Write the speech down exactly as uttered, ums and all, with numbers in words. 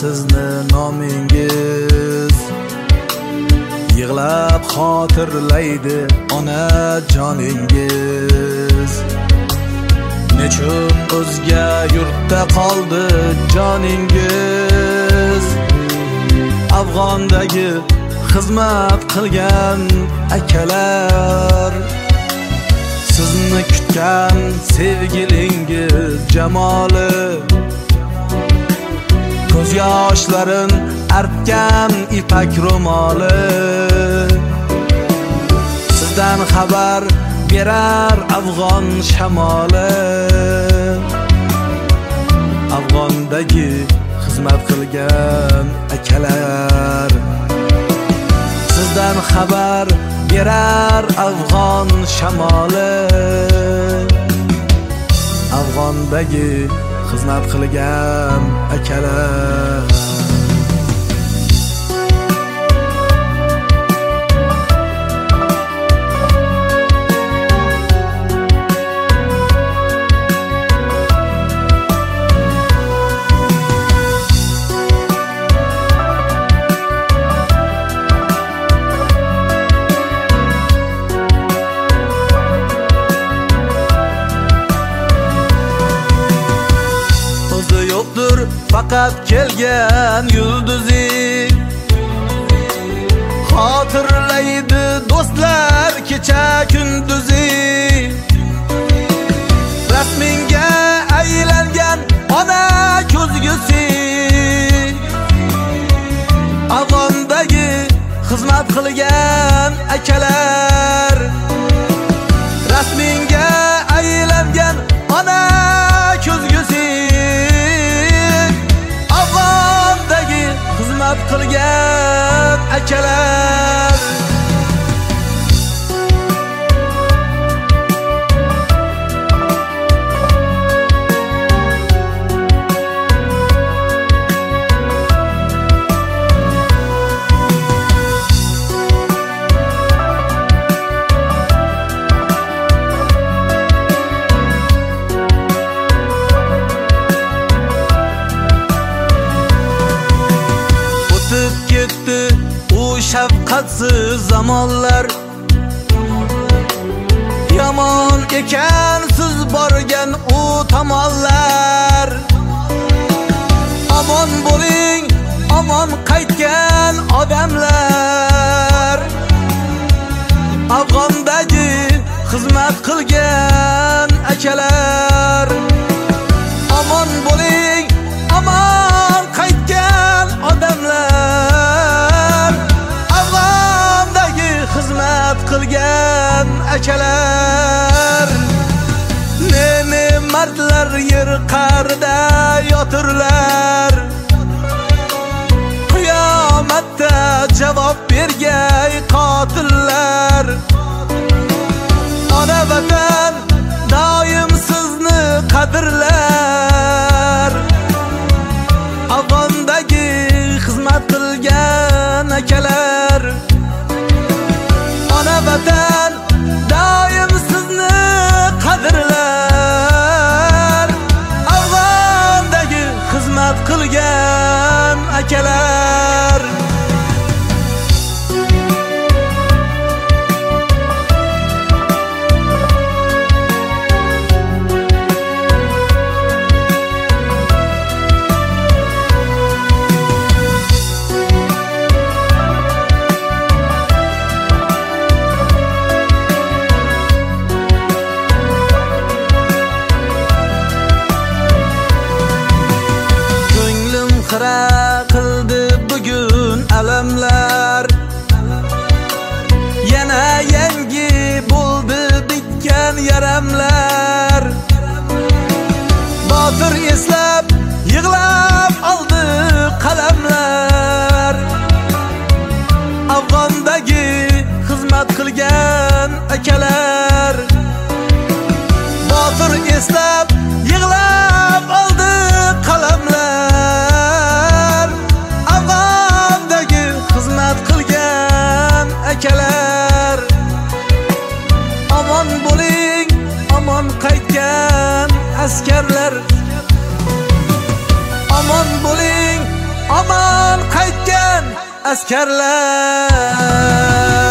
sizni nomingiz, yig'lab xotirlaydi ona joningiz. Nechun o'zga yurtda qoldi joningiz, Afg'ondagi xizmat qilgan akalar, sizni kutgan sevgilingiz jamoli, ko'z yoshlarin artgan ipak ro'moli, sizdan xabar berar afg'on shamoli. Afg'ondagi xizmat qilgan akalar, sizdan xabar berar afg'on shamoli. Afg'ondagi xizmat qilgan akalar. Yo'qdir faqat kelgan yulduzi, xotirlaydi do'stlar kecha kunduzi. Rasminga aylangan ona ko'zgusi, Afg'ondagi xizmat qilgan akalar, rasminga aylangan ona ko'zgusi, xizmat qilgan akalar. Ketdi u shafqatsiz zamonlar, yomon ekan siz borgan u tomonlar. Omon bo'ling, omon qaytgan odamlar, Afg'ondagi xizmat qilgan akalar. Omon bo'ling, omon qaytgan odamlar, Afg'ondagi xizmat qilgan akalar. Ne-ne mardlar yer qa'rida yotirlar, qiyomatda javob bergay qotillar. Ona vatan doim sizni qadrlar, Afg'ondagi xizmat qilgan akalar. Ona vatan doim sizni qadrlar, Afg'ondagi xizmat qilgan akalar. Xira qildi bugun alamlar, yana yangi bo'ldi bitgan yaramlar. Botir eslab yig'lab oldi qalamlar, Afg'ondagi xizmat qilgan akalar. Botir eslab yig'lab oldi qalamlar, Afg'ondagi xizmat qilgan akalar. Omon bo'ling, omon qaytgan askarlar. Omon bo'ling, askarlar